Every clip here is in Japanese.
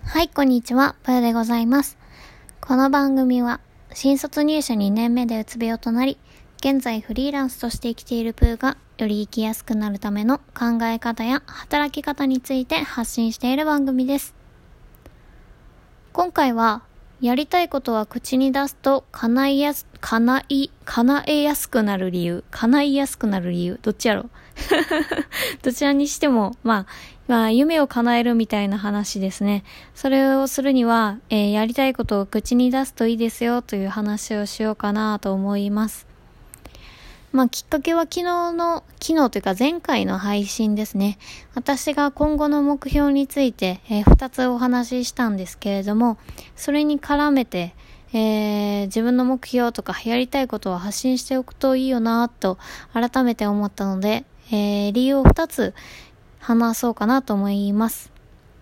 はい、こんにちは、ぷよでございます。この番組は、新卒入社2年目でうつ病となり、現在フリーランスとして生きているプーが、より生きやすくなるための考え方や働き方について発信している番組です。今回は、やりたいことは口に出すと叶えやすくなる理由、どっちやろどちらにしても、夢を叶えるみたいな話ですね。それをするには、やりたいことを口に出すといいですよという話をしようかなと思います。きっかけは昨日というか前回の配信ですね。私が今後の目標について、2つお話ししたんですけれども、それに絡めて、自分の目標とかやりたいことを発信しておくといいよなと改めて思ったので、理由を2つ話そうかなと思います。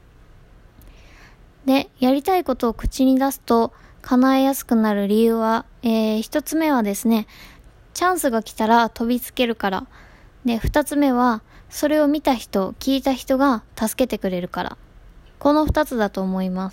で、やりたいことを口に出すと叶えやすくなる理由は、1つ目はですね、チャンスが来たら飛びつけるから。で、2つ目は、それを見た人、聞いた人が助けてくれるから。この2つだと思います。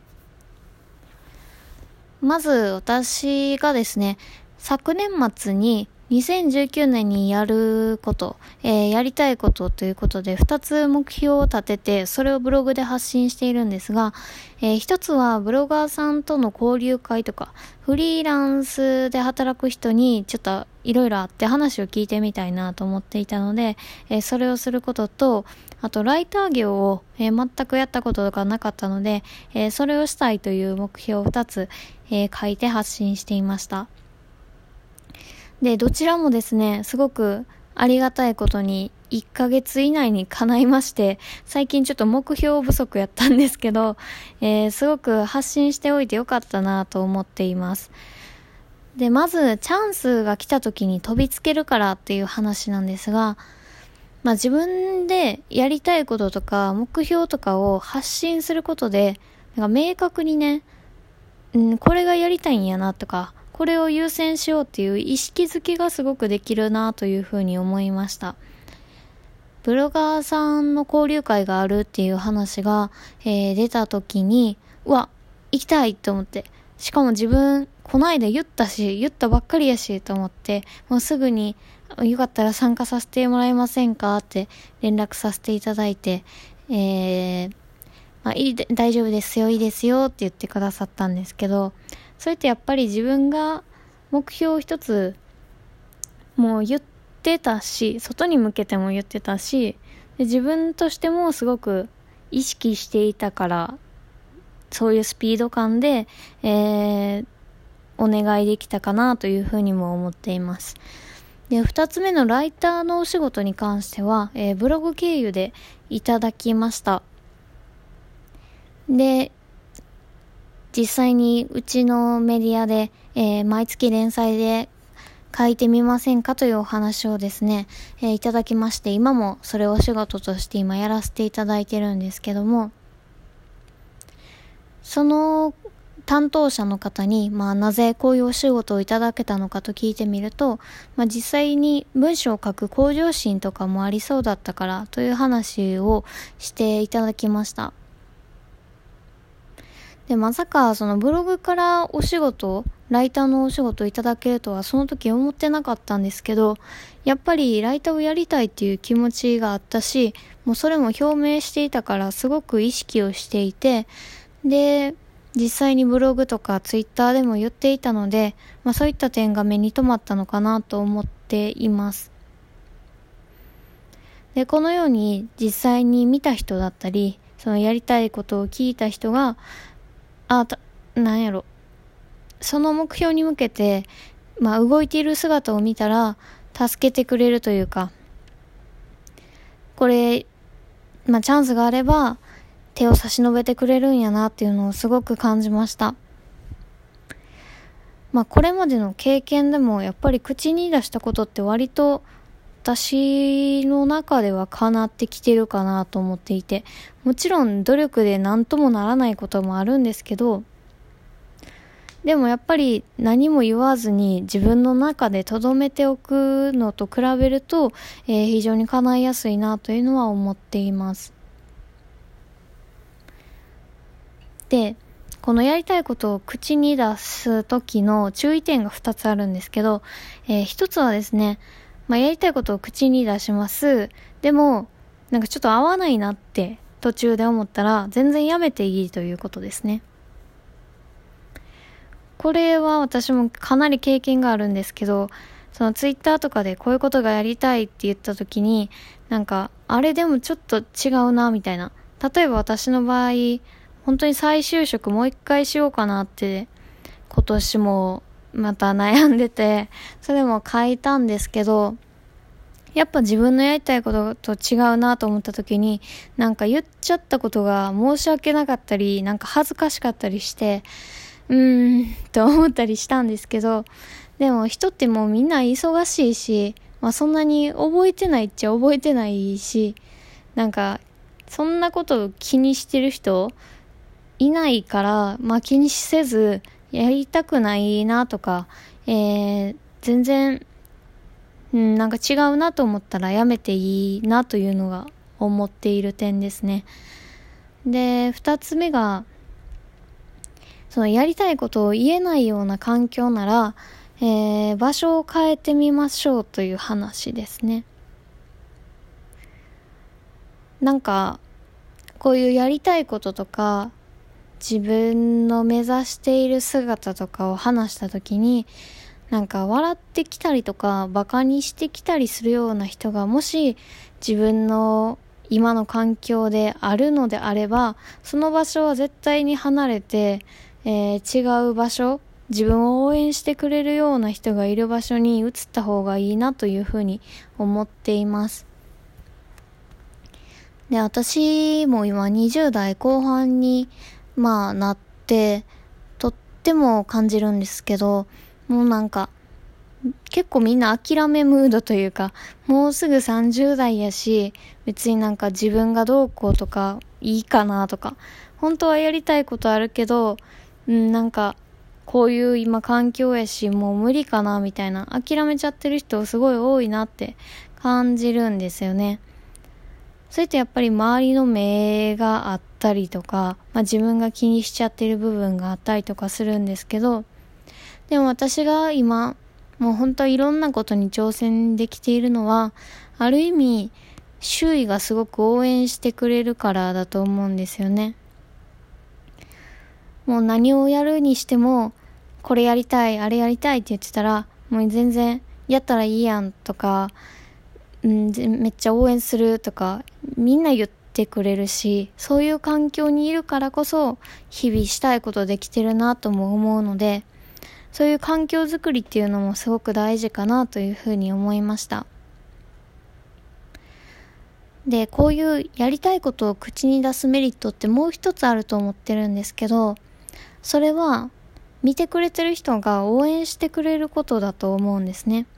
まず、私がですね、昨年末に2019年にやること、やりたいことということで2つ目標を立てて、それをブログで発信しているんですが、1つはブロガーさんとの交流会とか、フリーランスで働く人にちょっといろいろあって話を聞いてみたいなと思っていたので、それをすることと、あとライター業を、全くやったことがなかったので、それをしたいという目標を2つ、書いて発信していました。で、どちらもですね、すごくありがたいことに1ヶ月以内に叶いまして、最近ちょっと目標不足やったんですけど、すごく発信しておいてよかったなと思っています。で、まずチャンスが来た時に飛びつけるからっていう話なんですが、自分でやりたいこととか目標とかを発信することで、明確にね、これがやりたいんやなとか、これを優先しようっていう意識づけがすごくできるなというふうに思いました。ブロガーさんの交流会があるっていう話が、出た時に、行きたいと思って、しかも自分こないだ言ったばっかりやしと思って、もうすぐによかったら参加させてもらえませんかって連絡させていただいて、大丈夫ですよ、いいですよって言ってくださったんですけど、それってやっぱり自分が目標一つもう言ってたし、外に向けても言ってたし、で自分としてもすごく意識していたから、そういうスピード感で、お願いできたかなというふうにも思っています。で、二つ目のライターのお仕事に関しては、ブログ経由でいただきました。で、実際にうちのメディアで、毎月連載で書いてみませんかというお話をですね、いただきまして、今もそれをお仕事として今やらせていただいてるんですけども、その担当者の方に、なぜこういうお仕事をいただけたのかと聞いてみると、実際に文章を書く向上心とかもありそうだったからという話をしていただきました。で、まさかそのブログからライターのお仕事をいただけるとはその時思ってなかったんですけど、やっぱりライターをやりたいっていう気持ちがあったし、もうそれも表明していたからすごく意識をしていて、で、実際にブログとかツイッターでも言っていたので、そういった点が目に留まったのかなと思っています。で、このように実際に見た人だったり、そのやりたいことを聞いた人が、その目標に向けて、動いている姿を見たら、助けてくれるというか、これ、チャンスがあれば、手を差し伸べてくれるんやなっていうのをすごく感じました。これまでの経験でも、やっぱり口に出したことって割と、私の中では叶ってきてるかなと思っていて、もちろん努力で何ともならないこともあるんですけど、でもやっぱり何も言わずに自分の中で留めておくのと比べると、非常に叶いやすいなというのは思っています。 で、このやりたいことを口に出す時の注意点が2つあるんですけど、1つはですね、やりたいことを口に出します。でも、なんかちょっと合わないなって途中で思ったら、全然やめていいということですね。これは私もかなり経験があるんですけど、そのツイッターとかでこういうことがやりたいって言った時に、なんか、あれでもちょっと違うな、みたいな。例えば私の場合、本当に再就職もう一回しようかなって、今年もまた悩んでて、それも書いたんですけど、やっぱ自分のやりたいことと違うなと思った時に、なんか言っちゃったことが申し訳なかったり、なんか恥ずかしかったりして、と思ったりしたんですけど、でも人ってもうみんな忙しいし、そんなに覚えてないっちゃ覚えてないし、なんかそんなことを気にしてる人いないから、気にせずやりたくないなとか、全然、なんか違うなと思ったらやめていいなというのが思っている点ですね。で、二つ目が、そのやりたいことを言えないような環境なら、場所を変えてみましょうという話ですね。なんかこういうやりたいこととか自分の目指している姿とかを話したときに、なんか笑ってきたりとかバカにしてきたりするような人がもし自分の今の環境であるのであれば、その場所は絶対に離れて、違う場所、自分を応援してくれるような人がいる場所に移った方がいいなというふうに思っています。で、私も今20代後半になってとっても感じるんですけど、もうなんか結構みんな諦めムードというか、もうすぐ30代やし、別になんか自分がどうこうとかいいかなとか、本当はやりたいことあるけど、なんかこういう今環境やしもう無理かなみたいな、諦めちゃってる人すごい多いなって感じるんですよね。それってやっぱり周りの目があったりとか、自分が気にしちゃってる部分があったりとかするんですけど、でも私が今もう本当いろんなことに挑戦できているのは、ある意味周囲がすごく応援してくれるからだと思うんですよね。もう何をやるにしても、これやりたいあれやりたいって言ってたら、もう全然やったらいいやんとか、めっちゃ応援するとかみんな言ってくれるし、そういう環境にいるからこそ日々したいことできてるなとも思うので、そういう環境づくりっていうのもすごく大事かなというふうに思いました。で、こういうやりたいことを口に出すメリットってもう一つあると思ってるんですけど、それは見てくれてる人が応援してくれることだと思うんですね。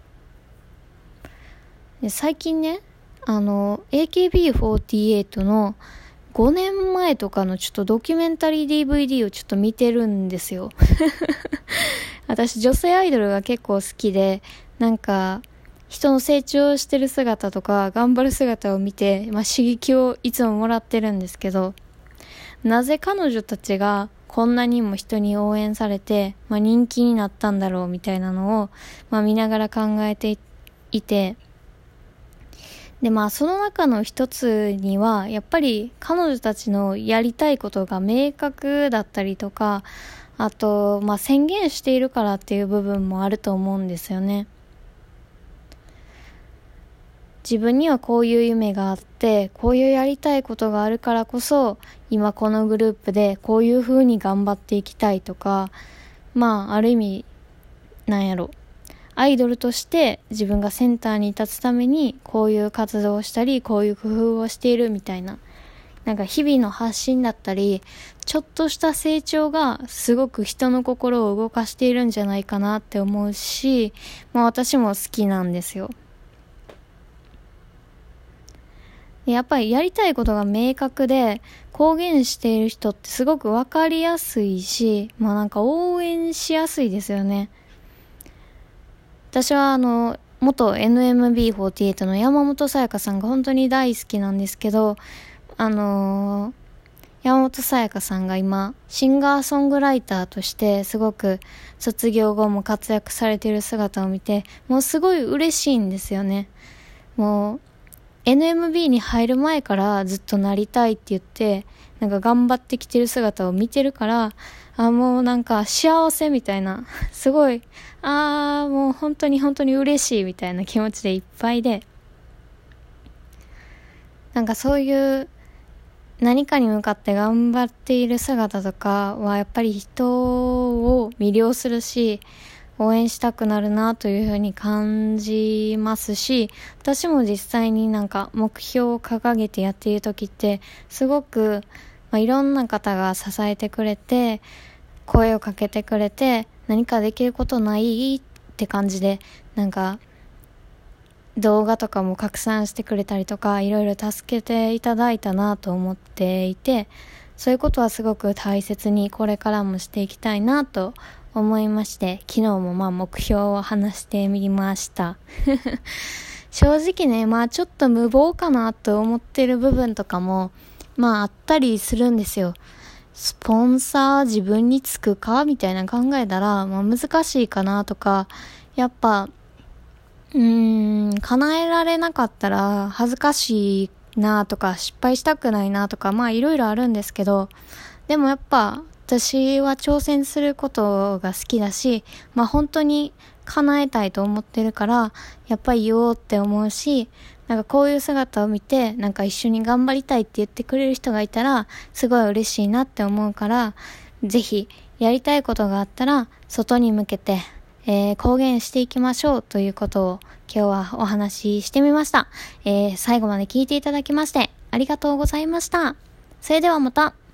で、最近ね、AKB48 の5年前とかのちょっとドキュメンタリー DVD をちょっと見てるんですよ。私女性アイドルが結構好きで、なんか人の成長してる姿とか頑張る姿を見て、刺激をいつももらってるんですけど、なぜ彼女たちがこんなにも人に応援されて、人気になったんだろうみたいなのを、見ながら考えていて、で、その中の一つにはやっぱり彼女たちのやりたいことが明確だったりとか、あと宣言しているからっていう部分もあると思うんですよね。自分にはこういう夢があって、こういうやりたいことがあるからこそ今このグループでこういう風に頑張っていきたいとか、ある意味アイドルとして自分がセンターに立つためにこういう活動をしたり、こういう工夫をしているみたいな、なんか日々の発信だったり、ちょっとした成長がすごく人の心を動かしているんじゃないかなって思うし、私も好きなんですよ。やっぱりやりたいことが明確で公言している人ってすごくわかりやすいし、なんか応援しやすいですよね。私は元 NMB48 の山本彩さんが本当に大好きなんですけど、や山本彩さんが今シンガーソングライターとしてすごく卒業後も活躍されている姿を見て、もうすごい嬉しいんですよね。もう NMB に入る前からずっとなりたいって言ってなんか頑張ってきてる姿を見てるから、もうなんか幸せみたいなすごいもう本当に嬉しいみたいな気持ちでいっぱいで、なんかそういう何かに向かって頑張っている姿とかはやっぱり人を魅了するし、応援したくなるなというふうに感じますし、私も実際になんか目標を掲げてやっている時ってすごく、いろんな方が支えてくれて声をかけてくれて、何かできることないって感じでなんか動画とかも拡散してくれたりとかいろいろ助けていただいたなと思っていて、そういうことはすごく大切にこれからもしていきたいなと思いまして、昨日も目標を話してみました正直ね、ちょっと無謀かなと思ってる部分とかもあったりするんですよ。スポンサー自分につくかみたいな考えたら、難しいかなとか、やっぱ叶えられなかったら恥ずかしいなとか失敗したくないなとかいろいろあるんですけど、でもやっぱ私は挑戦することが好きだし、本当に叶えたいと思ってるからやっぱり言おうって思うし、なんかこういう姿を見てなんか一緒に頑張りたいって言ってくれる人がいたらすごい嬉しいなって思うから、ぜひやりたいことがあったら外に向けて公言していきましょうということを今日はお話ししてみました。最後まで聞いていただきましてありがとうございました。それではまた。